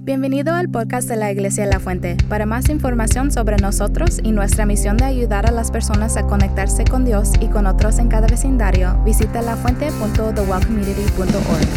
Bienvenido al podcast de la Iglesia La Fuente. Para más información sobre nosotros y nuestra misión de ayudar a las personas a conectarse con Dios y con otros en cada vecindario, visita lafuente.thewellcommunity.org.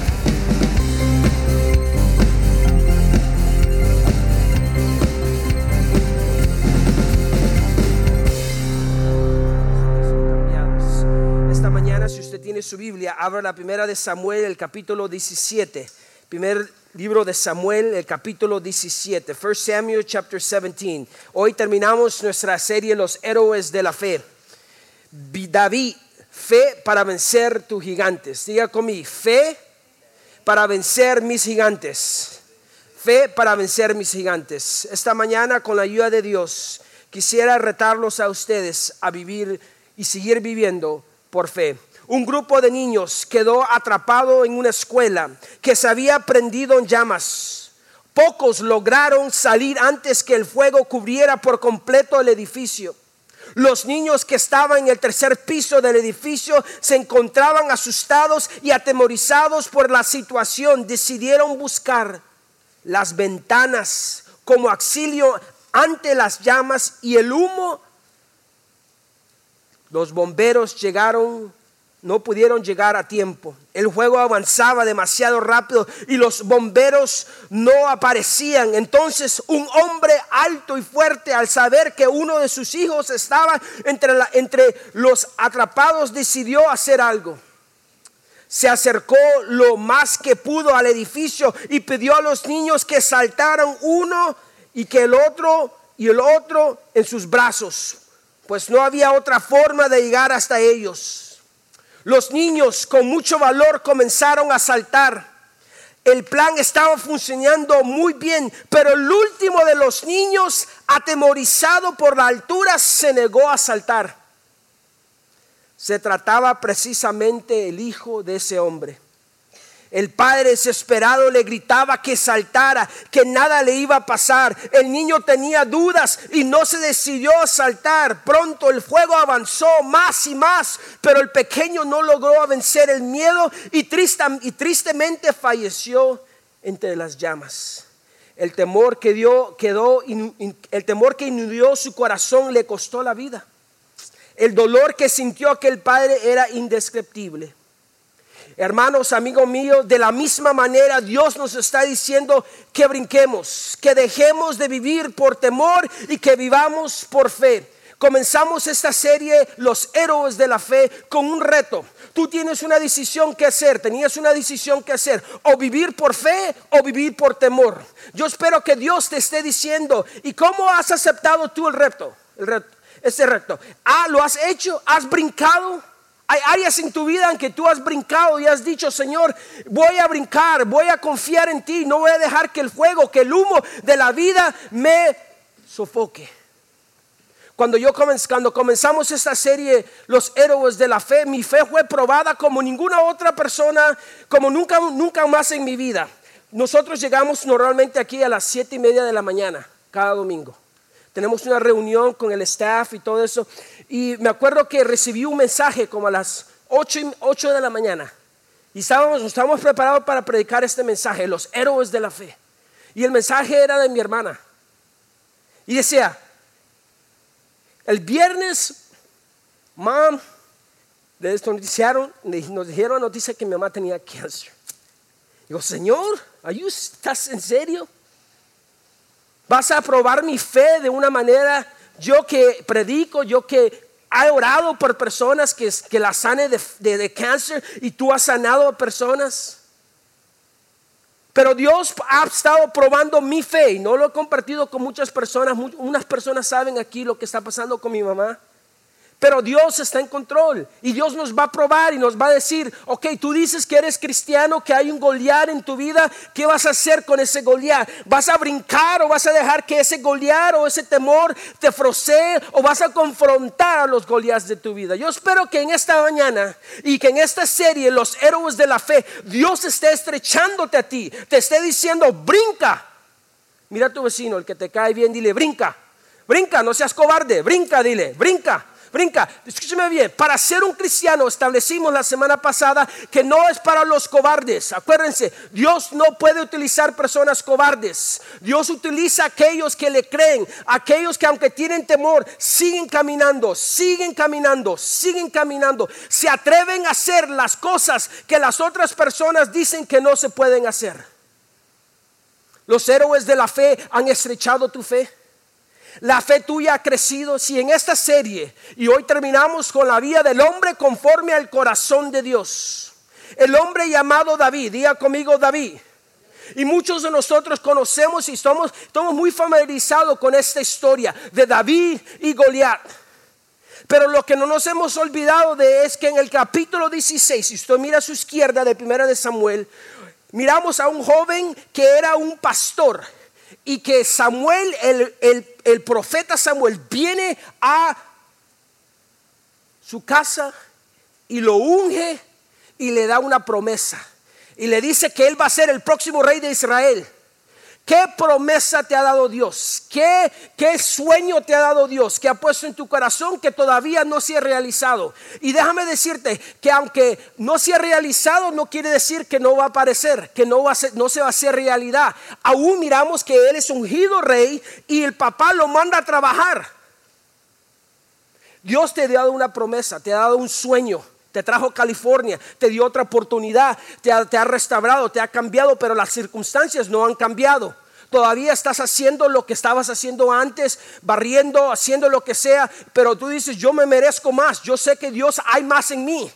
Esta mañana, si usted tiene su Biblia, abra la primera de Samuel, el capítulo 17. Primer libro de Samuel, el capítulo 17. 1 Samuel chapter 17. Hoy terminamos nuestra serie Los héroes de la fe. David, fe para vencer tus gigantes. Diga conmigo, fe para vencer mis gigantes. Fe para vencer mis gigantes. Esta mañana, con la ayuda de Dios, quisiera retarlos a ustedes a vivir y seguir viviendo por fe. Un grupo de niños quedó atrapado en una escuela que se había prendido en llamas. Pocos lograron salir antes que el fuego cubriera por completo el edificio. Los niños que estaban en el tercer piso del edificio se encontraban asustados y atemorizados por la situación. Decidieron buscar las ventanas como auxilio ante las llamas y el humo. Los bomberos no pudieron llegar a tiempo. El fuego avanzaba demasiado rápido y los bomberos no aparecían. Entonces un hombre alto y fuerte, al saber que uno de sus hijos estaba entre los atrapados, decidió hacer algo. Se acercó lo más que pudo al edificio y pidió a los niños que saltaran uno y que el otro en sus brazos, pues no había otra forma de llegar hasta ellos. Los niños con mucho valor comenzaron a saltar. El plan estaba funcionando muy bien, pero el último de los niños, atemorizado por la altura, se negó a saltar. Se trataba precisamente el hijo de ese hombre. El padre desesperado le gritaba que saltara, que nada le iba a pasar. El niño tenía dudas y no se decidió a saltar. Pronto el fuego avanzó más y más, pero el pequeño no logró vencer el miedo y tristemente falleció entre las llamas. El temor que inundó su corazón le costó la vida. El dolor que sintió aquel padre era indescriptible. Hermanos, amigos míos, de la misma manera Dios nos está diciendo que brinquemos, que dejemos de vivir por temor y que vivamos por fe. Comenzamos esta serie, Los héroes de la fe, con un reto. Tú tienes una decisión que hacer, tenías una decisión que hacer, o vivir por fe o vivir por temor. Yo espero que Dios te esté diciendo, ¿y cómo has aceptado tú el reto? Ese reto. ¿Lo has hecho? ¿Has brincado? Hay áreas en tu vida en que tú has brincado y has dicho, Señor, voy a brincar, voy a confiar en ti, no voy a dejar que el fuego, que el humo de la vida me sofoque. Cuando comenzamos esta serie, Los héroes de la fe, mi fe fue probada como ninguna otra persona, como nunca más en mi vida. Nosotros llegamos normalmente aquí a las 7:30 de la mañana, cada domingo. Tenemos una reunión con el staff y todo eso. Y me acuerdo que recibí un mensaje como a las 8 de la mañana. Y estábamos preparados para predicar este mensaje, Los héroes de la fe. Y el mensaje era de mi hermana. Y decía, el viernes, Mom, nos dijeron la noticia que mi mamá tenía cáncer. Digo, Señor, ¿estás en serio? ¿Vas a probar mi fe de una manera? Yo que predico, yo que he orado por personas que la sane de cáncer y tú has sanado a personas. Pero Dios ha estado probando mi fe y no lo he compartido con muchas personas. Unas personas saben aquí lo que está pasando con mi mamá. Pero Dios está en control y Dios nos va a probar y nos va a decir, ok, tú dices que eres cristiano, que hay un Goliat en tu vida, ¿qué vas a hacer con ese Goliat? ¿Vas a brincar o vas a dejar que ese Goliat o ese temor te frosee o vas a confrontar a los Goliats de tu vida? Yo espero que en esta mañana y que en esta serie, Los héroes de la fe, Dios esté estrechándote a ti, te esté diciendo, brinca. Mira a tu vecino, el que te cae bien, dile, brinca, brinca, no seas cobarde, brinca, dile, brinca. brinca. Escúcheme bien, para ser un cristiano establecimos la semana pasada que no es para los cobardes. Acuérdense, Dios no puede utilizar personas cobardes. Dios utiliza a aquellos que le creen, aquellos que aunque tienen temor, siguen caminando, se atreven a hacer las cosas que las otras personas dicen que no se pueden hacer. Los héroes de la fe han estrechado tu fe. La fe tuya ha crecido. Si en esta serie, y hoy terminamos con la vida del hombre conforme al corazón de Dios, el hombre llamado David, diga conmigo David. Y muchos de nosotros conocemos y estamos muy familiarizados con esta historia de David y Goliat. Pero lo que no nos hemos olvidado de es que en el capítulo 16, si usted mira a su izquierda de 1 de Samuel, miramos a un joven que era un pastor. Y que Samuel, el profeta Samuel, viene a su casa y lo unge y le da una promesa. Y le dice que él va a ser el próximo rey de Israel. ¿Qué promesa te ha dado Dios? ¿Qué sueño te ha dado Dios? ¿Que ha puesto en tu corazón que todavía no se ha realizado? Y déjame decirte que aunque no se ha realizado, no quiere decir que no va a aparecer, que no se va a hacer realidad. Aún miramos que él es ungido rey y el papá lo manda a trabajar. Dios te ha dado una promesa, te ha dado un sueño. Te trajo a California, te dio otra oportunidad, te ha restaurado, te ha cambiado, pero las circunstancias no han cambiado. Todavía estás haciendo lo que estabas haciendo antes, barriendo, haciendo lo que sea, pero tú dices, yo me merezco más, yo sé que Dios hay más en mí.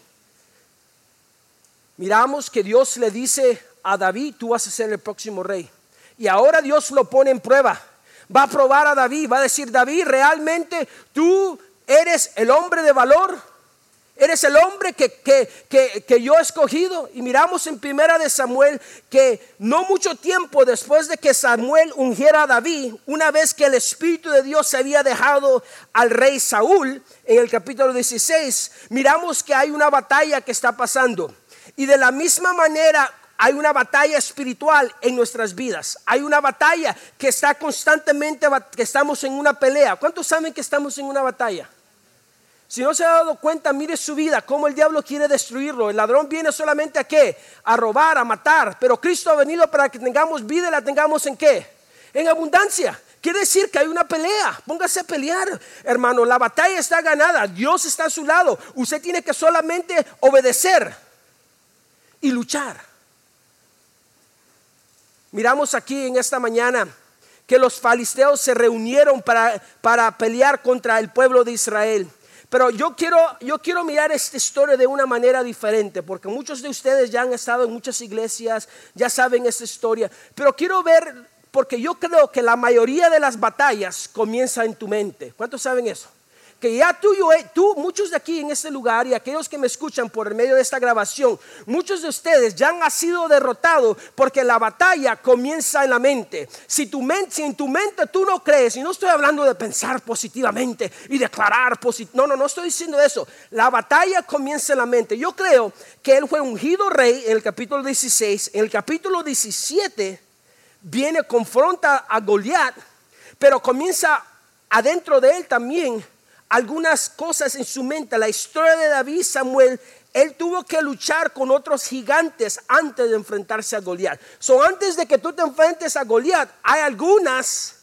Miramos que Dios le dice a David, tú vas a ser el próximo rey. Y ahora Dios lo pone en prueba. Va a probar a David, va a decir, David, realmente tú eres el hombre de valor. Eres el hombre que yo he escogido. Y miramos en 1 de Samuel que no mucho tiempo después de que Samuel ungiera a David, una vez que el Espíritu de Dios se había dejado al rey Saúl, en el capítulo 16, miramos que hay una batalla que está pasando. Y de la misma manera hay una batalla espiritual en nuestras vidas. Hay una batalla que está constantemente, que estamos en una pelea. ¿Cuántos saben que estamos en una batalla? Si no se ha dado cuenta, mire su vida, cómo el diablo quiere destruirlo. El ladrón viene solamente a ¿qué? A robar, a matar. Pero Cristo ha venido para que tengamos vida y la tengamos ¿en qué? En abundancia. Quiere decir que hay una pelea. Póngase a pelear, hermano. La batalla está ganada. Dios está a su lado. Usted tiene que solamente obedecer y luchar. Miramos aquí en esta mañana que los filisteos se reunieron para pelear contra el pueblo de Israel. Pero yo quiero mirar esta historia de una manera diferente, porque muchos de ustedes ya han estado en muchas iglesias, ya saben esta historia. Pero quiero ver, porque yo creo que la mayoría de las batallas comienza en tu mente. ¿Cuántos saben eso? Que ya tú, muchos de aquí en este lugar y aquellos que me escuchan por el medio de esta grabación, muchos de ustedes ya han sido derrotados porque la batalla comienza en la mente. Si en tu mente tú no crees, y no estoy hablando de pensar positivamente y declarar positivo, no estoy diciendo eso. La batalla comienza en la mente. Yo creo que él fue ungido rey en el capítulo 16. En el capítulo 17 confronta a Goliat, pero comienza adentro de él también algunas cosas en su mente. La historia de David y Samuel, él tuvo que luchar con otros gigantes antes de enfrentarse a Goliat. Antes de que tú te enfrentes a Goliat, hay algunas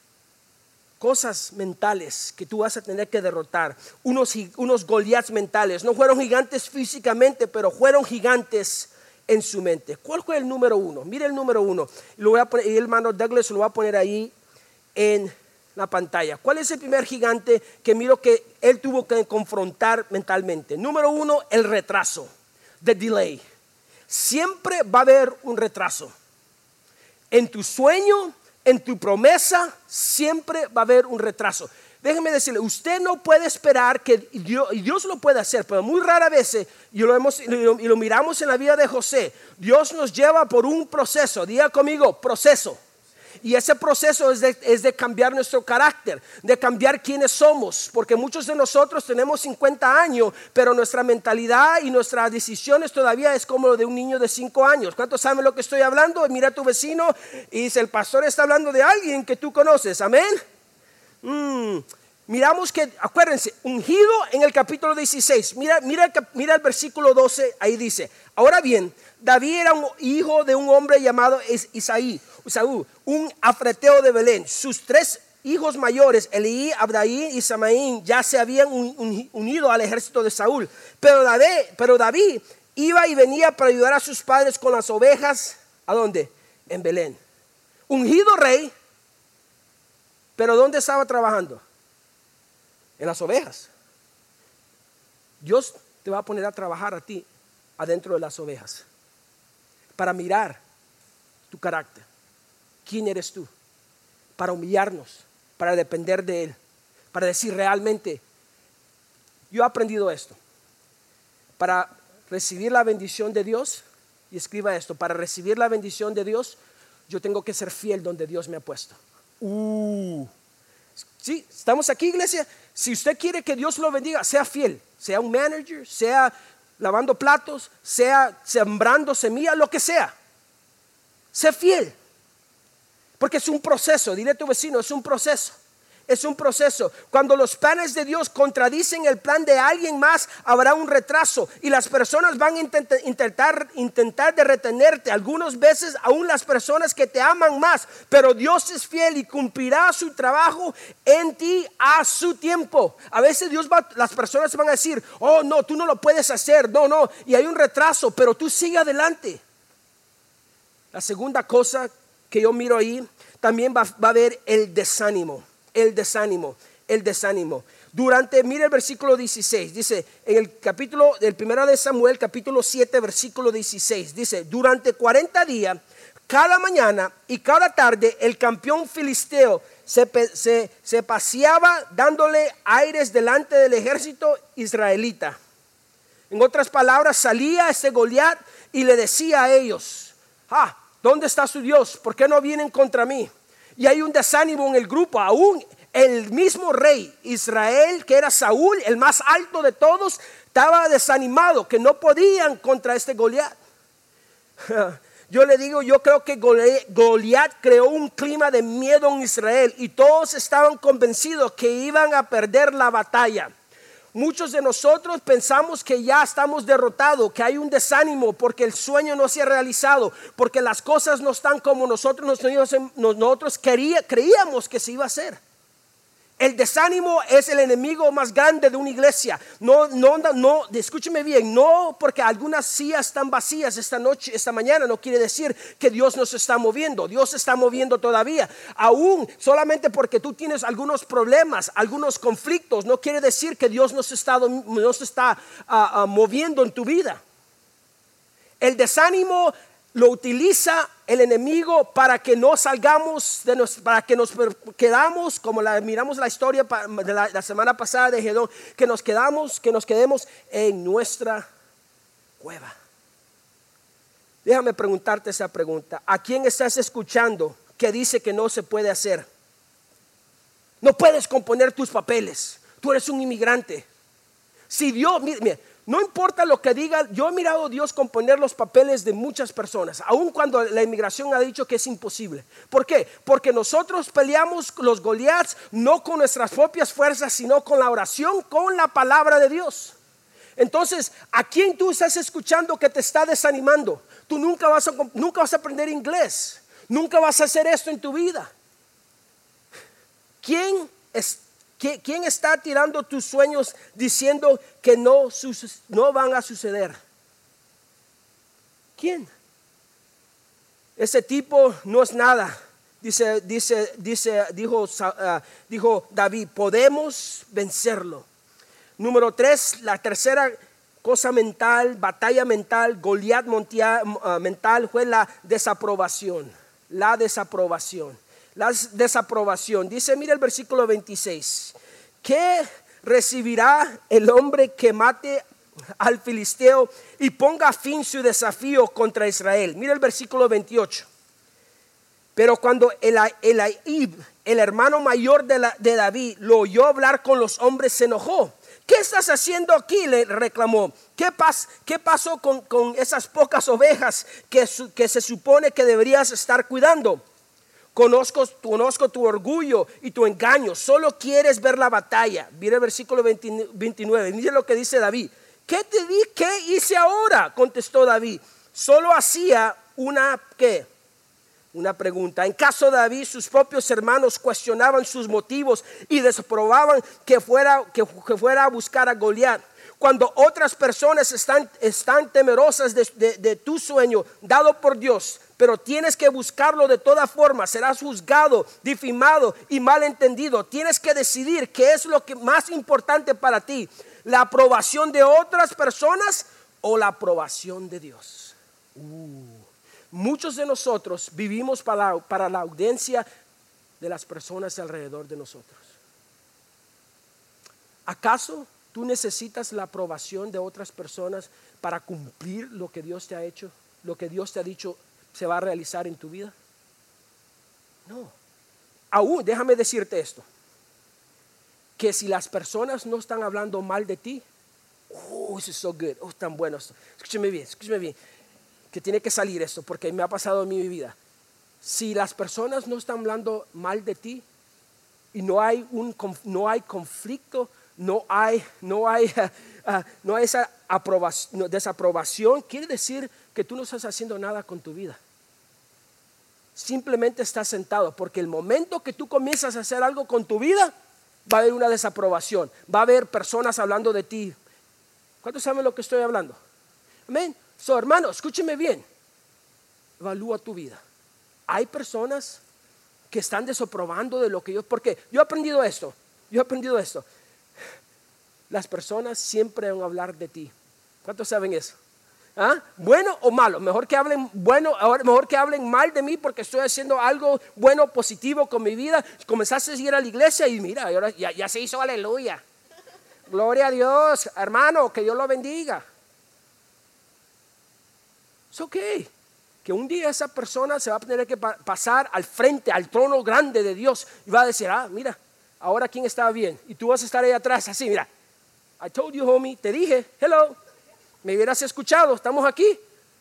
cosas mentales que tú vas a tener que derrotar. Unos Goliats mentales. No fueron gigantes físicamente, pero fueron gigantes en su mente. ¿Cuál fue el número uno? Mire el número uno. Lo voy a poner, y el hermano Douglas lo va a poner ahí en la pantalla. ¿Cuál es el primer gigante que miro que él tuvo que confrontar mentalmente? Número uno, el retraso, the delay. Siempre va a haber un retraso. En tu sueño, en tu promesa, siempre va a haber un retraso. Déjeme decirle, usted no puede esperar que Dios lo puede hacer, pero muy rara vez, y lo miramos en la vida de José, Dios nos lleva por un proceso. Diga conmigo, proceso. Y ese proceso es de cambiar nuestro carácter, de cambiar quiénes somos, porque muchos de nosotros tenemos 50 años, pero nuestra mentalidad y nuestras decisiones todavía es como lo de un niño de 5 años. ¿Cuántos saben lo que estoy hablando? Mira a tu vecino y dice, el pastor está hablando de alguien que tú conoces, amén. miramos que, acuérdense, ungido en el capítulo 16. Mira el versículo 12, ahí dice: ahora bien, David era un hijo de un hombre llamado Esaú, un afreteo de Belén. Sus 3 hijos mayores, Elí, Abdaí y Samaín, ya se habían unido al ejército de Saúl. Pero David iba y venía para ayudar a sus padres con las ovejas. ¿A dónde? En Belén. Ungido rey, pero ¿dónde estaba trabajando? En las ovejas. Dios te va a poner a trabajar a ti adentro de las ovejas para mirar tu carácter. ¿Quién eres tú? Para humillarnos, para depender de Él, para decir realmente, yo he aprendido esto. Para recibir la bendición de Dios, y escriba esto: para recibir la bendición de Dios, yo tengo que ser fiel donde Dios me ha puesto. Sí, estamos aquí, iglesia. Si usted quiere que Dios lo bendiga, sea fiel, sea un manager, sea lavando platos, sea sembrando semilla, lo que sea. Sé fiel, porque es un proceso. Dile a tu vecino, es un proceso. Es un proceso. Cuando los planes de Dios contradicen el plan de alguien más, habrá un retraso y las personas van a intentar de retenerte. Algunas veces aún las personas que te aman más, pero Dios es fiel y cumplirá su trabajo en ti a su tiempo. A veces las personas van a decir: oh no, tú no lo puedes hacer, no, y hay un retraso, pero tú sigue adelante. La segunda cosa que yo miro ahí, también va a haber el desánimo. El desánimo. Mire el versículo 16, dice en el capítulo del 1 de Samuel, capítulo 7, versículo 16, dice: durante 40 días, cada mañana y cada tarde, el campeón filisteo se paseaba dándole aires delante del ejército israelita. En otras palabras, salía ese Goliat y le decía a ellos: ¿dónde está su Dios? ¿Por qué no vienen contra mí? Y hay un desánimo en el grupo. Aún el mismo rey Israel, que era Saúl, el más alto de todos, estaba desanimado, que no podían contra este Goliat. Yo creo que Goliat creó un clima de miedo en Israel y todos estaban convencidos que iban a perder la batalla. Muchos de nosotros pensamos que ya estamos derrotados, que hay un desánimo porque el sueño no se ha realizado, porque las cosas no están como nosotros creíamos que se iba a hacer. El desánimo es el enemigo más grande de una iglesia. No, escúcheme bien, no porque algunas sillas están vacías esta mañana no quiere decir que Dios no se está moviendo. Dios se está moviendo todavía. Aún solamente porque tú tienes algunos problemas, algunos conflictos, no quiere decir que Dios no se está moviendo en tu vida. El desánimo lo utiliza el enemigo para que no salgamos, para que nos quedamos, como miramos la historia de la semana pasada de Gedón, que nos quedemos en nuestra cueva. Déjame preguntarte esa pregunta: ¿a quién estás escuchando que dice que no se puede hacer? No puedes componer tus papeles, tú eres un inmigrante. Si Dios, mire, no importa lo que diga, yo he mirado a Dios componer los papeles de muchas personas, aun cuando la inmigración ha dicho que es imposible. ¿Por qué? Porque nosotros peleamos los Goliaths no con nuestras propias fuerzas, sino con la oración, con la palabra de Dios. Entonces, ¿a quién tú estás escuchando que te está desanimando? Tú nunca vas a aprender inglés, nunca vas a hacer esto en tu vida. ¿Quién está tirando tus sueños diciendo que no van a suceder? ¿Quién? Ese tipo no es nada. Dijo David: podemos vencerlo. Número 3, la tercera cosa mental, batalla mental, Goliat mental, fue la desaprobación. La desaprobación. Dice, mira el versículo 26. ¿Qué recibirá el hombre que mate al filisteo y ponga fin su desafío contra Israel? Mira el versículo 28. Pero cuando el hermano mayor de David, lo oyó hablar con los hombres, se enojó. ¿Qué estás haciendo aquí?, le reclamó. ¿Qué pasó con esas pocas ovejas que se supone que deberías estar cuidando? Conozco tu orgullo y tu engaño. Solo quieres ver la batalla. Mira el versículo 29. Mira lo que dice David. ¿Qué hice ahora? Contestó David. Solo hacía una pregunta. En caso de David, sus propios hermanos cuestionaban sus motivos y desaprobaban que fuera a buscar a Goliat. Cuando otras personas están temerosas de tu sueño dado por Dios, pero tienes que buscarlo de toda forma, serás juzgado, difamado y malentendido. Tienes que decidir qué es lo que más importante para ti, la aprobación de otras personas o la aprobación de Dios. Muchos de nosotros vivimos para la audiencia de las personas alrededor de nosotros. ¿Acaso tú necesitas la aprobación de otras personas para cumplir lo que Dios te ha hecho, lo que Dios te ha dicho se va a realizar en tu vida? No. Aún, déjame decirte esto, que si las personas no están hablando mal de ti, this is so good, tan bueno esto. Escúcheme bien, que tiene que salir esto porque me ha pasado en mi vida. Si las personas no están hablando mal de ti y no hay conflicto, no hay esa desaprobación, quiere decir que tú no estás haciendo nada con tu vida. Simplemente estás sentado, porque el momento que tú comienzas a hacer algo con tu vida, va a haber una desaprobación, va a haber personas hablando de ti. ¿Cuántos saben lo que estoy hablando? Amén. So, hermano, escúcheme bien, evalúa tu vida. Hay personas que están desaprobando de lo que porque yo he aprendido esto. Las personas siempre van a hablar de ti. ¿Cuántos saben eso? ¿Ah? ¿Bueno o malo? Mejor que hablen mal de mí porque estoy haciendo algo bueno, positivo con mi vida. Comenzaste a ir a la iglesia y mira, ahora ya se hizo aleluya. Gloria a Dios, hermano, que Dios lo bendiga. Es ok, que un día esa persona se va a tener que pasar al frente, al trono grande de Dios y va a decir, mira, ahora quién estaba bien. Y tú vas a estar ahí atrás, así, mira. I told you, homie, te dije, hello, me hubieras escuchado, estamos aquí.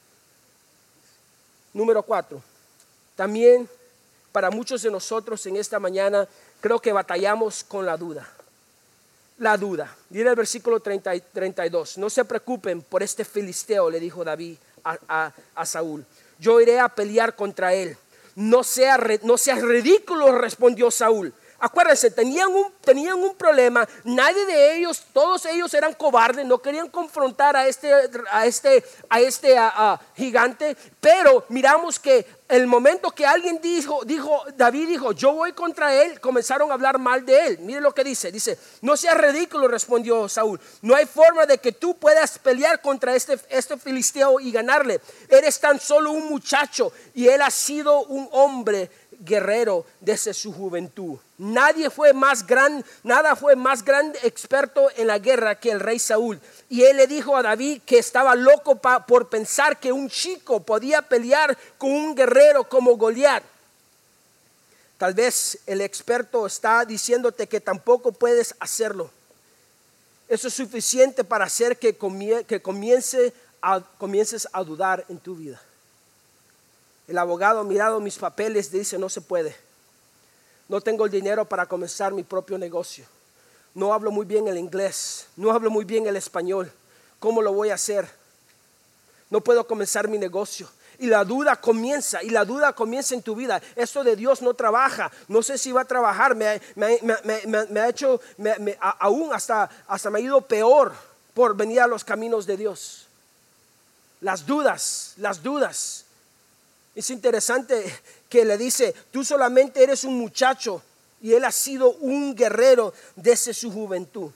Número 4, también para muchos de nosotros en esta mañana creo que batallamos con la duda. La duda, mira el versículo 32, no se preocupen por este filisteo, le dijo David a Saúl, yo iré a pelear contra él. No seas ridículo, respondió Saúl. Acuérdense, tenían un problema. Nadie de ellos, todos ellos eran cobardes, no querían confrontar a este gigante. Pero miramos que el momento que alguien David dijo, yo voy contra él, comenzaron a hablar mal de él. Mire lo que dice, no seas ridículo, respondió Saúl. No hay forma de que tú puedas pelear contra este filisteo y ganarle. Eres tan solo un muchacho y él ha sido un hombre guerrero desde su juventud. Nada fue más grande experto en la guerra que el rey Saúl. Y él le dijo a David que estaba loco por pensar que un chico podía pelear con un guerrero como Goliat. Tal vez el experto está diciéndote que tampoco puedes hacerlo. Eso es suficiente para hacer que comiences a dudar en tu vida. El abogado ha mirado mis papeles y dice, no se puede. No tengo el dinero para comenzar mi propio negocio. No hablo muy bien el inglés. No hablo muy bien el español. ¿Cómo lo voy a hacer? No puedo comenzar mi negocio. Y la duda comienza en tu vida. Esto de Dios no trabaja. No sé si va a trabajar. Me ha hecho, aún hasta me ha ido peor por venir a los caminos de Dios. Las dudas. Es interesante que le dice, tú solamente eres un muchacho y él ha sido un guerrero desde su juventud.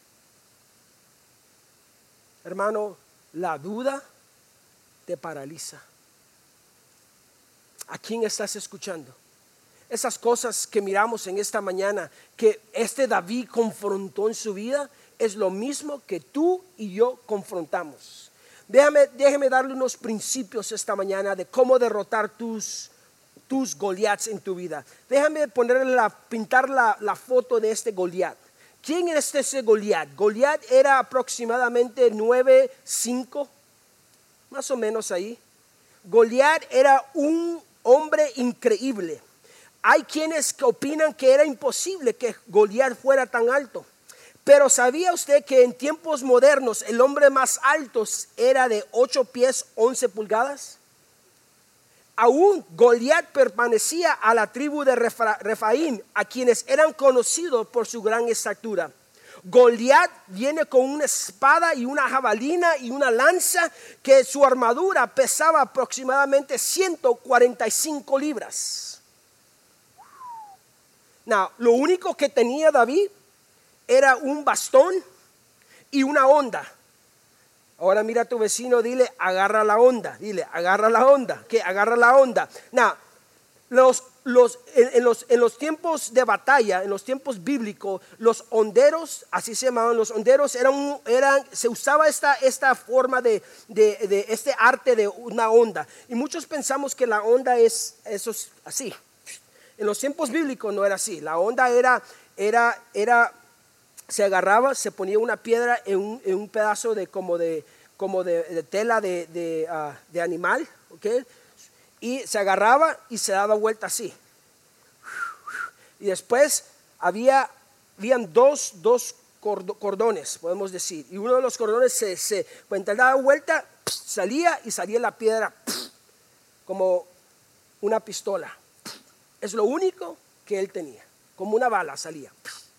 Hermano, la duda te paraliza. ¿A quién estás escuchando? Esas cosas que miramos en esta mañana, que David confrontó en su vida, es lo mismo que tú y yo confrontamos. Déjeme darle unos principios esta mañana de cómo derrotar tus Goliats en tu vida. Déjame pintar la foto de este Goliat. ¿Quién es ese Goliat? Goliat era aproximadamente 9'5", más o menos ahí. Goliat era un hombre increíble. hay quienes que opinan que era imposible que Goliat fuera tan alto. Pero ¿sabía usted que en tiempos modernos el hombre más alto era de 8 pies 11 pulgadas? Aún Goliat pertenecía a la tribu de Refaim, a quienes eran conocidos por su gran estatura. Goliat viene con una espada y una jabalina y una lanza, que su armadura pesaba aproximadamente 145 libras. Lo único que tenía David era un bastón y una honda. Ahora mira a tu vecino, dile, agarra la onda. Dile, agarra la onda. ¿Qué? Agarra la onda. En los tiempos de batalla, en los tiempos bíblicos, los honderos, así se llamaban, los honderos se usaba esta forma de este arte de una onda. Y muchos pensamos que la onda es así. En los tiempos bíblicos no era así. La onda era se agarraba, se ponía una piedra en un pedazo de tela de animal, ¿okay? Y se agarraba y se daba vuelta así. Y después habían dos cordones, podemos decir. Y uno de los cordones cuando daba vuelta, salía la piedra como una pistola. Es lo único que él tenía, como una bala salía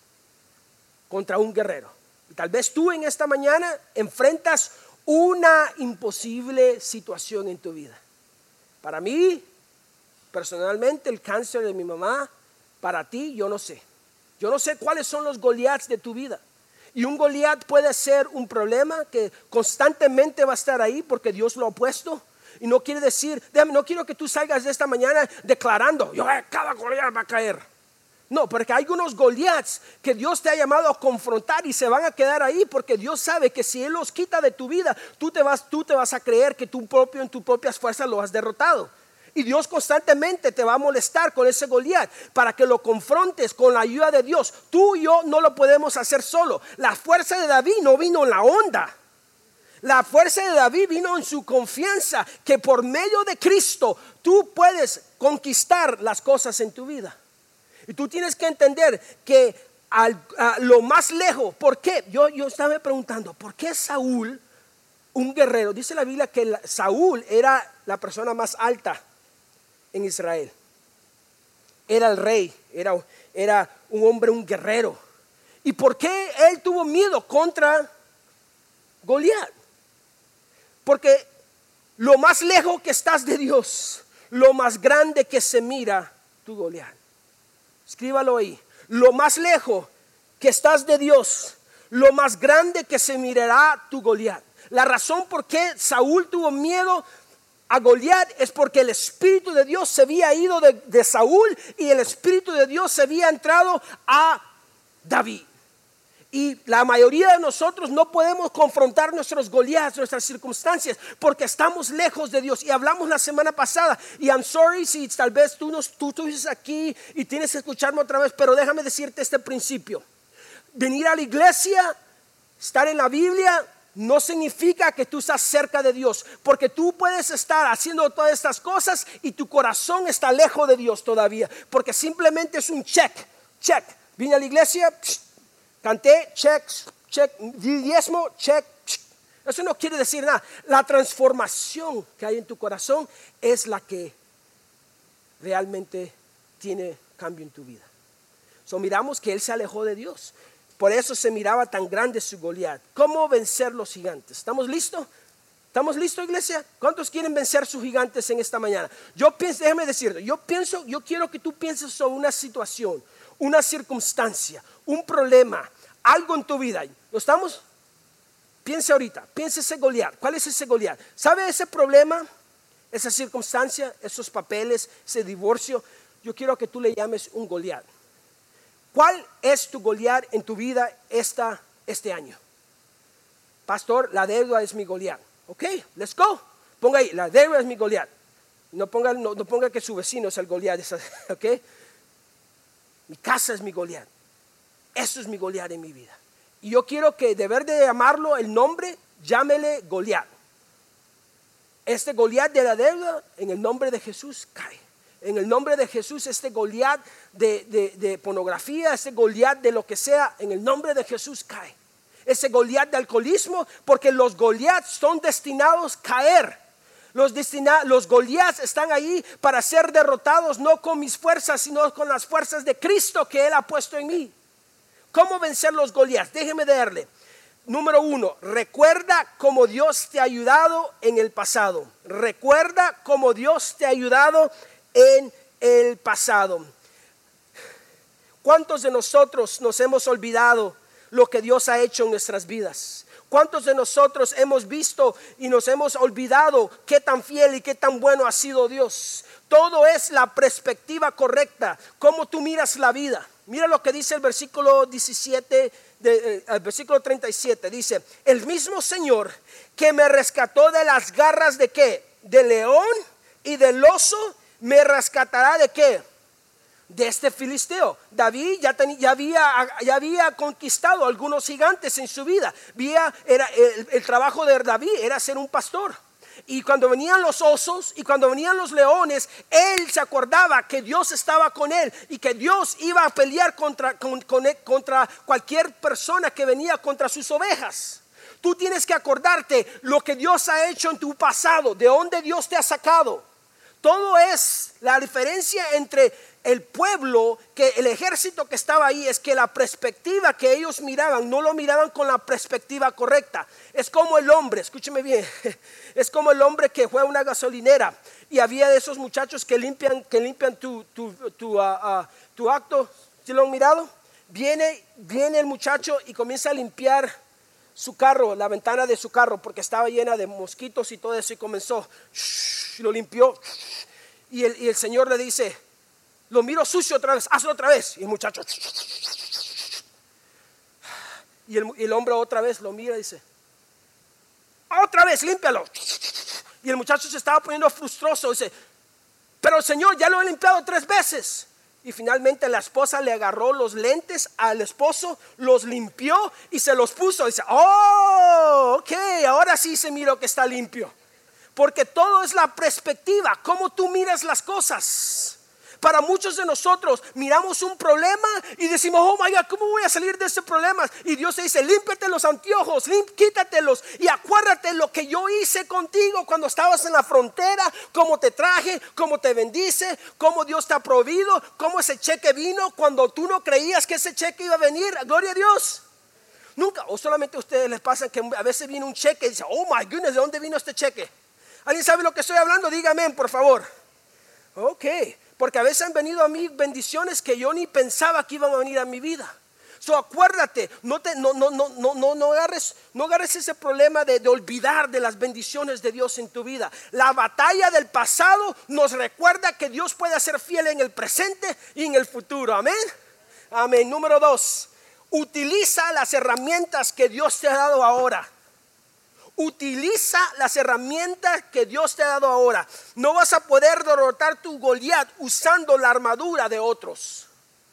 contra un guerrero. Y tal vez tú en esta mañana enfrentas una imposible situación en tu vida. Para mí, personalmente, el cáncer de mi mamá. Para ti, yo no sé. Yo no sé cuáles son los Goliats de tu vida. Y un Goliat puede ser un problema que constantemente va a estar ahí porque Dios lo ha puesto. Y no quiere decir, no quiero que tú salgas de esta mañana declarando, cada Goliat va a caer. No, porque hay unos Goliats que Dios te ha llamado a confrontar y se van a quedar ahí porque Dios sabe que si Él los quita de tu vida, tú te vas a creer que tú en tus propias fuerzas lo has derrotado. Y Dios constantemente te va a molestar con ese Goliat para que lo confrontes con la ayuda de Dios. Tú y yo no lo podemos hacer solo. La fuerza de David no vino en la onda. La fuerza de David vino en su confianza que por medio de Cristo tú puedes conquistar las cosas en tu vida. Y tú tienes que entender que a lo más lejos, ¿por qué? Yo estaba preguntando, ¿por qué Saúl, un guerrero? Dice la Biblia que Saúl era la persona más alta en Israel. Era el rey, era un hombre, un guerrero. ¿Y por qué él tuvo miedo contra Goliat? Porque lo más lejos que estás de Dios, lo más grande que se mira tu Goliat. Escríbalo ahí. Lo más lejos que estás de Dios, lo más grande que se mirará tu Goliat. La razón por qué Saúl tuvo miedo a Goliat es porque el Espíritu de Dios se había ido de Saúl y el Espíritu de Dios se había entrado a David. Y la mayoría de nosotros no podemos confrontar nuestros Goliaths, nuestras circunstancias, porque estamos lejos de Dios. Y hablamos la semana pasada, y I'm sorry si tal vez tú estuviste aquí y tienes que escucharme otra vez, pero déjame decirte este principio. Venir a la iglesia, estar en la Biblia, no significa que tú estás cerca de Dios, porque tú puedes estar haciendo todas estas cosas y tu corazón está lejos de Dios todavía, porque simplemente es un check. Vine a la iglesia, canté, check, diezmo, check. Eso no quiere decir nada. La transformación que hay en tu corazón es la que realmente tiene cambio en tu vida. Miramos que él se alejó de Dios. Por eso se miraba tan grande su Goliat. ¿Cómo vencer los gigantes? ¿Estamos listos? ¿Estamos listos, iglesia? ¿Cuántos quieren vencer sus gigantes en esta mañana? Déjame decirte, yo quiero que tú pienses sobre una situación, una circunstancia, un problema, algo en tu vida. ¿Lo estamos? Piense ahorita, piense ese Goliat. ¿Cuál es ese Goliat? ¿Sabe ese problema, esa circunstancia, esos papeles, ese divorcio? Yo quiero que tú le llames un Goliat. ¿Cuál es tu Goliat en tu vida este año? Pastor, la deuda es mi Goliat. Ok, let's go. Ponga ahí, la deuda es mi Goliat. No ponga que su vecino es el Goliat. Ok. Mi casa es mi Goliat. Eso es mi Goliat en mi vida. Y yo quiero que, de ver de llamarlo el nombre, llámele Goliat. Este Goliat de la deuda, en el nombre de Jesús, cae. En el nombre de Jesús, este Goliat de pornografía, este Goliat de lo que sea, en el nombre de Jesús cae. Ese Goliat de alcoholismo, porque los Goliats son destinados a caer. Los Goliats están ahí para ser derrotados, no con mis fuerzas, sino con las fuerzas de Cristo que Él ha puesto en mí. ¿Cómo vencer los Goliats? Déjeme leerle. Número 1, recuerda cómo Dios te ha ayudado en el pasado. Recuerda cómo Dios te ha ayudado en el pasado. ¿Cuántos de nosotros nos hemos olvidado lo que Dios ha hecho en nuestras vidas? ¿Cuántos de nosotros hemos visto y nos hemos olvidado qué tan fiel y qué tan bueno ha sido Dios? Todo es la perspectiva correcta, cómo tú miras la vida. Mira lo que dice el versículo 17, el versículo 37. Dice, el mismo Señor que me rescató de las garras de ¿qué? De león y del oso, me rescatará de ¿qué? De este filisteo. David ya había conquistado algunos gigantes en su vida. El trabajo de David era ser un pastor. Y cuando venían los osos y cuando venían los leones, él se acordaba que Dios estaba con él y que Dios iba a pelear contra cualquier persona que venía contra sus ovejas. Tú tienes que acordarte lo que Dios ha hecho en tu pasado, de dónde Dios te ha sacado. Todo es la diferencia entre el pueblo, que el ejército que estaba ahí, es que la perspectiva que ellos miraban, no lo miraban con la perspectiva correcta. Es como el hombre, escúcheme bien, es como el hombre que fue a una gasolinera y había de esos muchachos que limpian tu acto. ¿Sí lo han mirado? Viene el muchacho y comienza a limpiar su carro, la ventana de su carro, porque estaba llena de mosquitos y todo eso, y comenzó, lo limpió, y el Señor le dice, lo miro sucio otra vez, hazlo otra vez. Y el muchacho, y el hombre otra vez lo mira y dice, otra vez, límpialo. Y el muchacho se estaba poniendo frustroso, dice, pero Señor, ya lo he limpiado 3 veces. Y finalmente la esposa le agarró los lentes al esposo, los limpió y se los puso. Dice, oh, ok, ahora sí se mira que está limpio. Porque todo es la perspectiva, cómo tú miras las cosas. Para muchos de nosotros miramos un problema y decimos, oh my God, ¿cómo voy a salir de ese problema? Y Dios te dice, límpiate los anteojos, quítatelos y acuérdate lo que yo hice contigo cuando estabas en la frontera, cómo te traje, cómo te bendice, cómo Dios te ha provido, cómo ese cheque vino cuando tú no creías que ese cheque iba a venir. Gloria a Dios. Nunca, o solamente a ustedes les pasa que a veces viene un cheque y dicen, oh my goodness, ¿de dónde vino este cheque? ¿Alguien sabe lo que estoy hablando? Dígame, por favor. Ok. Porque a veces han venido a mí bendiciones que yo ni pensaba que iban a venir a mi vida. So acuérdate, no agarres ese problema de olvidar de las bendiciones de Dios en tu vida. La batalla del pasado nos recuerda que Dios puede ser fiel en el presente y en el futuro. Amén. Amén. Número 2, utiliza las herramientas que Dios te ha dado ahora. Utiliza las herramientas que Dios te ha dado ahora. No vas a poder derrotar tu Goliat usando la armadura de otros.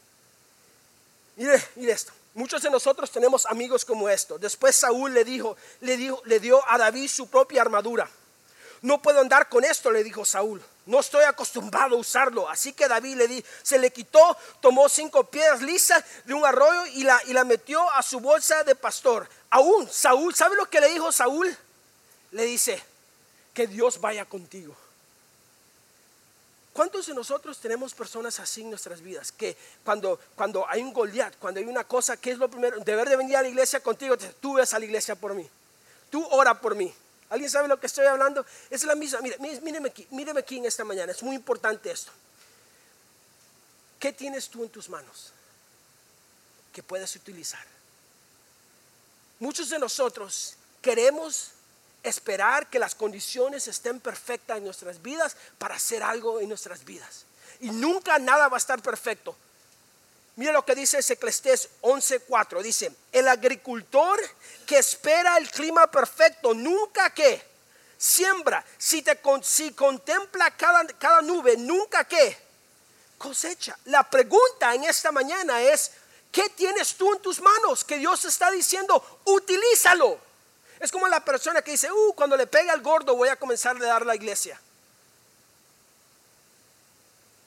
Mire esto. Muchos de nosotros tenemos amigos como esto. Después Saúl le dio a David su propia armadura. No puedo andar con esto, le dijo Saúl. No estoy acostumbrado a usarlo. Así que David se le quitó, tomó 5 piedras lisas de un arroyo y la metió a su bolsa de pastor. Aún Saúl, ¿sabe lo que le dijo Saúl? Le dice, que Dios vaya contigo. ¿Cuántos de nosotros tenemos personas así en nuestras vidas? Que cuando hay un Goliat, cuando hay una cosa, ¿qué es lo primero? Deber de venir a la iglesia contigo, tú ves a la iglesia por mí. Tú ora por mí. ¿Alguien sabe lo que estoy hablando? Es la misma. Míreme aquí en esta mañana. Es muy importante esto. ¿Qué tienes tú en tus manos que puedes utilizar? Muchos de nosotros queremos esperar que las condiciones estén perfectas en nuestras vidas para hacer algo en nuestras vidas. Y nunca nada va a estar perfecto. Mira lo que dice Eclesiastés 11:4. Dice, el agricultor que espera el clima perfecto nunca que siembra. Si contempla cada nube, nunca que cosecha. La pregunta en esta mañana es, ¿qué tienes tú en tus manos? Que Dios está diciendo, utilízalo. Es como la persona que dice, cuando le pega al gordo voy a comenzar a dar la iglesia.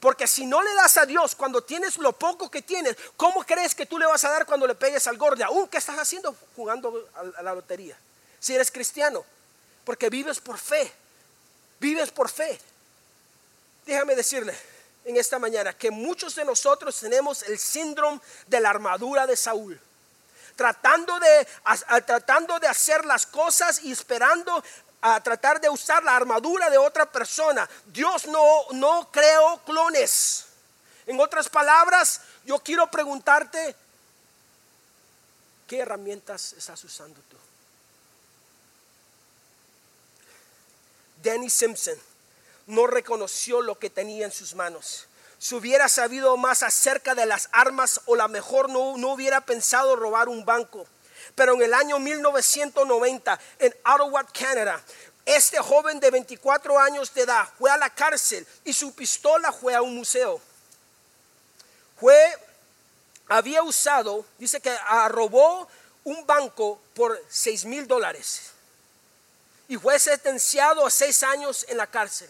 Porque si no le das a Dios cuando tienes lo poco que tienes, ¿cómo crees que tú le vas a dar cuando le pegues al gordo? Aún, ¿qué estás haciendo jugando a la lotería? Si eres cristiano, porque vives por fe. Vives por fe. Déjame decirle en esta mañana que muchos de nosotros tenemos el síndrome de la armadura de Saúl. Tratando de hacer las cosas y esperando a tratar de usar la armadura de otra persona. Dios no creó clones. En otras palabras, yo quiero preguntarte, ¿qué herramientas estás usando tú? Danny Simpson no reconoció lo que tenía en sus manos. Si hubiera sabido más acerca de las armas, o la mejor no hubiera pensado robar un banco. Pero en el año 1990, en Ottawa, Canadá, este joven de 24 años de edad fue a la cárcel y su pistola fue a un museo. Dice que robó un banco por $6,000 y fue sentenciado a 6 años en la cárcel.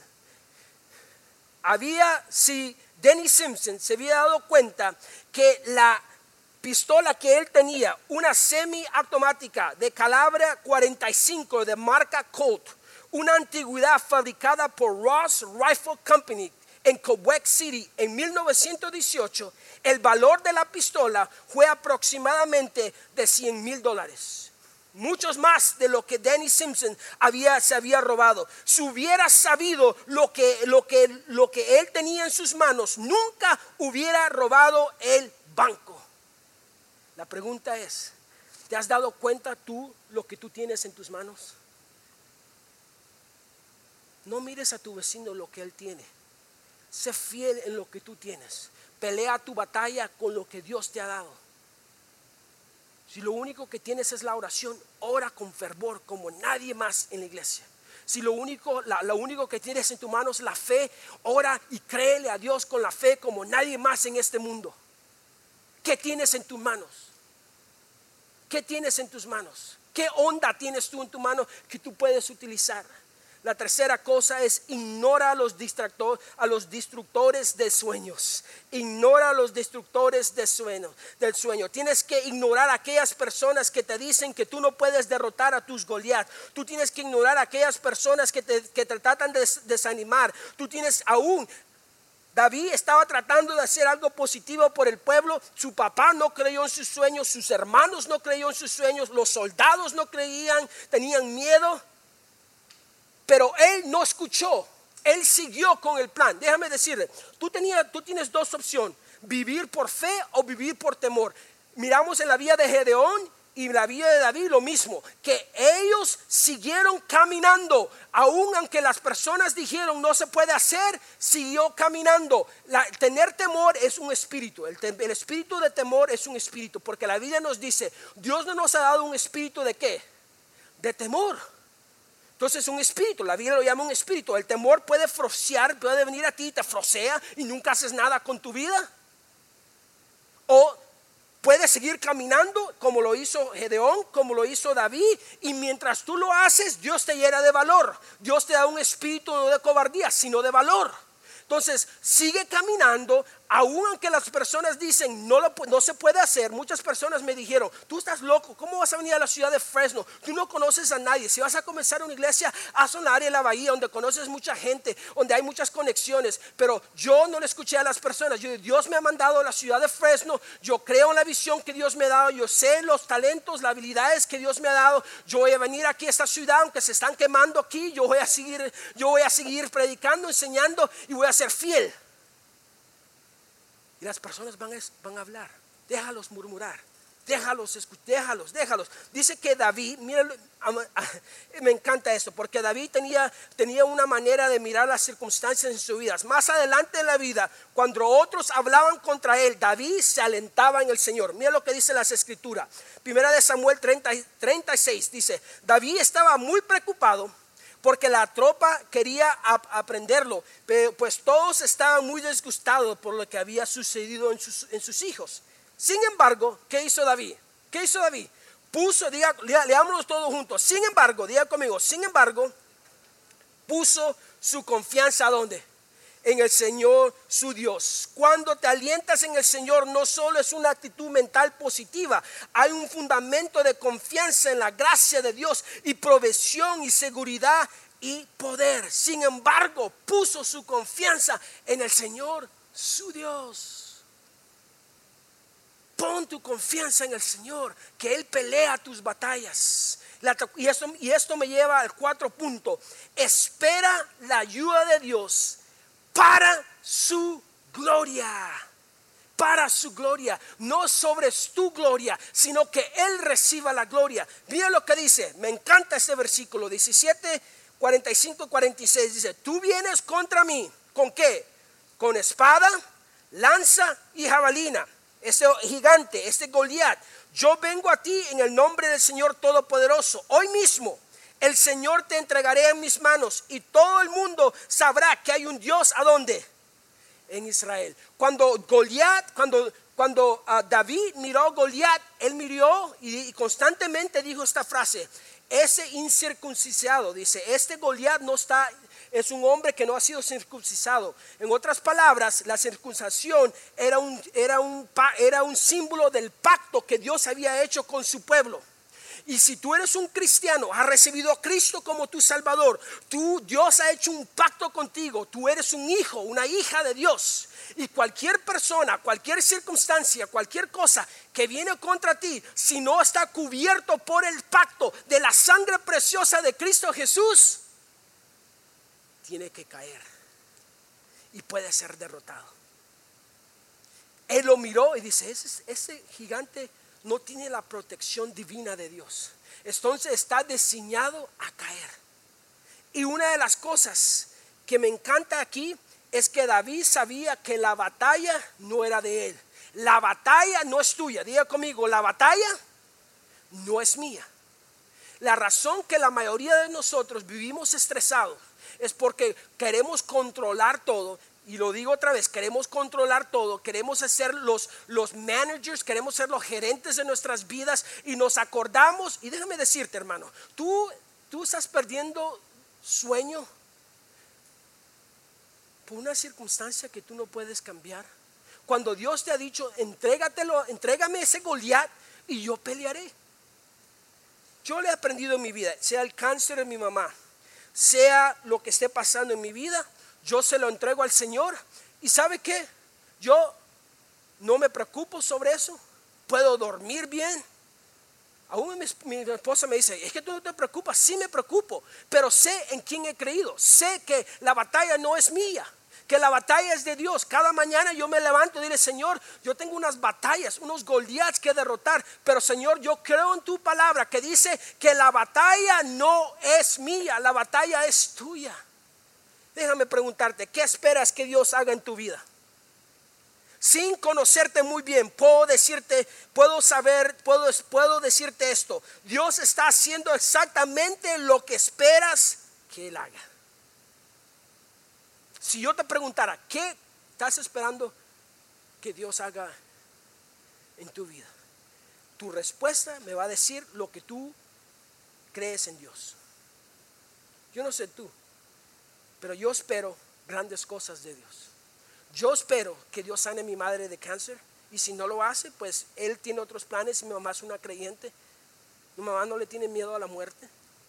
Si Danny Simpson se había dado cuenta que la pistola que él tenía, una semiautomática de calibre 45 de marca Colt, una antigüedad fabricada por Ross Rifle Company en Quebec City en 1918, el valor de la pistola fue aproximadamente de $100,000. Muchos más de lo que Danny Simpson se había robado. Si hubiera sabido lo que él tenía en sus manos, nunca hubiera robado el banco. La pregunta es, ¿te has dado cuenta tú lo que tú tienes en tus manos? No mires a tu vecino lo que él tiene. Sé fiel en lo que tú tienes. Pelea tu batalla con lo que Dios te ha dado. Si lo único que tienes es la oración, ora con fervor como nadie más en la iglesia. Si lo único que tienes en tu mano es la fe, ora y créele a Dios con la fe como nadie más en este mundo. ¿Qué tienes en tus manos? ¿Qué tienes en tus manos? ¿Qué onda tienes tú en tu mano que tú puedes utilizar? La tercera cosa es ignora a los destructores de sueños. Ignora a los destructores del sueño. Tienes que ignorar a aquellas personas que te dicen que tú no puedes derrotar a tus Goliat. Tú tienes que ignorar a aquellas personas que te tratan de desanimar. David estaba tratando de hacer algo positivo por el pueblo. Su papá no creyó en sus sueños, sus hermanos no creyeron en sus sueños, los soldados no creían, tenían miedo. Pero él no escuchó, él siguió con el plan. Déjame decirle, tú tienes dos opciones, vivir por fe o vivir por temor. Miramos en la vida de Gedeón y la vida de David lo mismo, que ellos siguieron caminando, aunque las personas dijeron no se puede hacer, siguió caminando. Tener temor es un espíritu, el espíritu de temor es un espíritu, porque la Biblia nos dice, Dios no nos ha dado un espíritu de ¿qué? De temor. Entonces un espíritu, la Biblia lo llama un espíritu. El temor puede puede venir a ti y te frosea y nunca haces nada con tu vida. O puedes seguir caminando como lo hizo Gedeón, como lo hizo David, y mientras tú lo haces, Dios te llena de valor. Dios te da un espíritu no de cobardía, sino de valor. Entonces sigue caminando, aunque las personas dicen no se puede hacer. Muchas personas me dijeron, tú estás loco, ¿cómo vas a venir a la ciudad de Fresno? Tú no conoces a nadie. Si vas a comenzar una iglesia, hazlo en la área de la bahía, donde conoces mucha gente, donde hay muchas conexiones. Pero yo no le escuché a las personas. Dios me ha mandado a la ciudad de Fresno. Yo creo en la visión que Dios me ha dado. Yo sé los talentos, las habilidades que Dios me ha dado. Yo voy a venir aquí a esta ciudad, aunque se están quemando aquí. Yo voy a seguir predicando, enseñando, y voy a ser fiel. Y las personas van a hablar. Déjalos murmurar. Déjalos. Dice que David, mira, me encanta esto, porque David tenía una manera de mirar las circunstancias en su vida. Más adelante en la vida, cuando otros hablaban contra él, David se alentaba en el Señor. Mira lo que dice las escrituras. Primera de Samuel 36 dice, David estaba muy preocupado porque la tropa quería aprenderlo, pues todos estaban muy disgustados por lo que había sucedido en sus hijos. Sin embargo, ¿qué hizo David? Leámoslo todos juntos. Sin embargo, diga conmigo, puso su confianza ¿dónde? en el Señor su Dios. Cuando te alientas en el Señor, no solo es una actitud mental positiva, hay un fundamento de confianza en la gracia de Dios y provisión y seguridad y poder. Sin embargo, puso su confianza en el Señor su Dios. Pon tu confianza en el Señor, que Él pelea tus batallas. Y esto me lleva al 4 punto. Espera la ayuda de Dios para su gloria. Para su gloria. No sobre tu gloria, sino que Él reciba la gloria. Mira lo que dice. Me encanta este versículo 17, 45, 46. Dice: tú vienes contra mí. ¿Con qué? Con espada, lanza y jabalina. Este gigante, este Goliat. Yo vengo a ti en el nombre del Señor Todopoderoso. Hoy mismo el Señor te entregaré en mis manos y todo el mundo sabrá que hay un Dios. ¿A dónde? En Israel. Cuando David miró a Goliat, él miró y constantemente dijo esta frase: ese incircuncisado, dice, este Goliat no está, es un hombre que no ha sido circuncisado. En otras palabras, la circuncisión era un símbolo del pacto que Dios había hecho con su pueblo. Y si tú eres un cristiano, has recibido a Cristo como tu Salvador, Dios ha hecho un pacto contigo, tú eres un hijo, una hija de Dios. Y cualquier persona, cualquier circunstancia, cualquier cosa que viene contra ti, si no está cubierto por el pacto de la sangre preciosa de Cristo Jesús, tiene que caer y puede ser derrotado. Él lo miró y dice: ese gigante no tiene la protección divina de Dios, entonces está destinado a caer. Y una de las cosas que me encanta aquí es que David sabía que la batalla no era de él. La batalla no es tuya. Diga conmigo: la batalla no es mía. La razón que la mayoría de nosotros vivimos estresados es porque queremos controlar todo. Y lo digo otra vez, queremos controlar todo, queremos ser los managers, queremos ser los gerentes de nuestras vidas y nos acordamos. Y déjame decirte, hermano, tú estás perdiendo sueño por una circunstancia que tú no puedes cambiar. Cuando Dios te ha dicho: entrégame ese Goliat y yo pelearé. Yo le he aprendido en mi vida, sea el cáncer de mi mamá, sea lo que esté pasando en mi vida, yo se lo entrego al Señor. ¿Y sabe qué? Yo no me preocupo sobre eso. Puedo dormir bien. Aún mi esposa me dice: es que tú no te preocupas. Sí me preocupo, pero sé en quién he creído. Sé que la batalla no es mía, que la batalla es de Dios. Cada mañana yo me levanto y digo: Señor, yo tengo unas batallas, unos Goliaths que derrotar, pero Señor, yo creo en tu palabra que dice que la batalla no es mía, la batalla es tuya. Déjame preguntarte: ¿qué esperas que Dios haga en tu vida? Sin conocerte muy bien, puedo decirte esto: Dios está haciendo exactamente lo que esperas que Él haga. Si yo te preguntara: ¿qué estás esperando que Dios haga en tu vida? Tu respuesta me va a decir lo que tú crees en Dios. Yo no sé tú, pero yo espero grandes cosas de Dios. Yo espero que Dios sane a mi madre de cáncer. Y si no lo hace, pues Él tiene otros planes. Mi mamá es una creyente. Mi mamá no le tiene miedo a la muerte.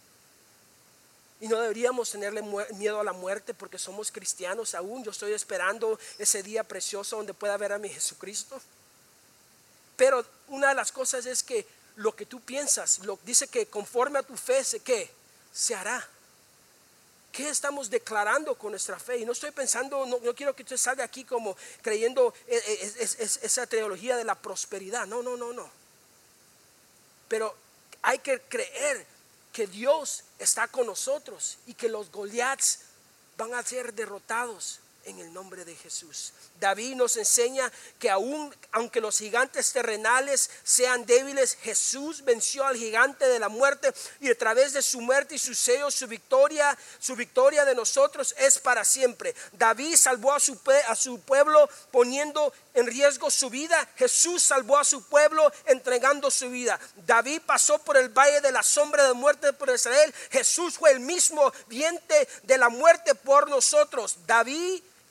Y no deberíamos tenerle miedo a la muerte porque somos cristianos aún. Yo estoy esperando ese día precioso donde pueda ver a mi Jesucristo. Pero una de las cosas es que lo que tú piensas, dice que conforme a tu fe, se hará. ¿Qué estamos declarando con nuestra fe? Y no estoy pensando, no quiero que usted salga aquí como creyendo esa teología de la prosperidad. No. Pero hay que creer que Dios está con nosotros y que los Goliaths van a ser derrotados en el nombre de Jesús. David nos enseña que aunque los gigantes terrenales sean débiles, Jesús venció al gigante de la muerte, y a través de su muerte y su sello, su victoria de nosotros es para siempre. David salvó a su pueblo poniendo en riesgo su vida. Jesús salvó a su pueblo entregando su vida. David pasó por el valle de la sombra de muerte por Israel. Jesús fue el mismo diente de la muerte por nosotros. David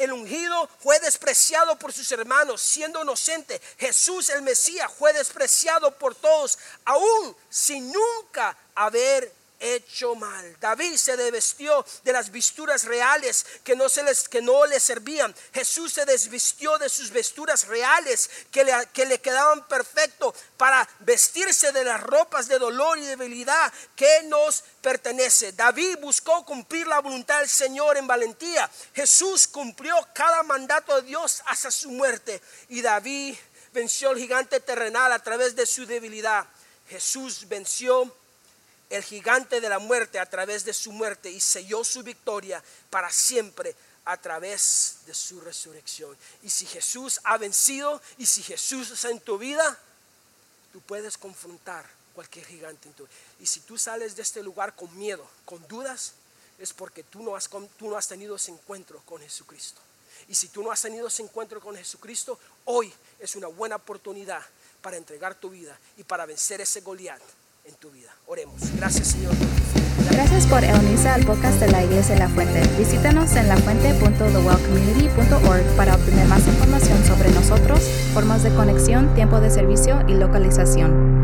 el ungido, fue despreciado por sus hermanos, siendo inocente. Jesús, el Mesías, fue despreciado por todos, aún sin nunca haber hecho mal. David se desvistió de las vestiduras reales que no le servían. Jesús se desvistió de sus vestiduras reales que le quedaban perfecto para vestirse de las ropas de dolor y debilidad que nos pertenece. David buscó cumplir la voluntad del Señor en valentía. Jesús cumplió cada mandato de Dios hasta su muerte, y David venció al gigante terrenal a través de su debilidad. Jesús venció el gigante de la muerte a través de su muerte y selló su victoria para siempre a través de su resurrección. Y si Jesús ha vencido, y si Jesús está en tu vida, tú puedes confrontar cualquier gigante en tu vida. Y si tú sales de este lugar con miedo, con dudas, es porque tú no has tenido ese encuentro con Jesucristo. Y si tú no has tenido ese encuentro con Jesucristo, hoy es una buena oportunidad para entregar tu vida y para vencer ese Goliat en tu vida. Oremos. Gracias, Señor. Gracias por unirse al podcast de la Iglesia La Fuente. Visítanos en lafuente.thewellcommunity.org para obtener más información sobre nosotros, formas de conexión, tiempo de servicio y localización.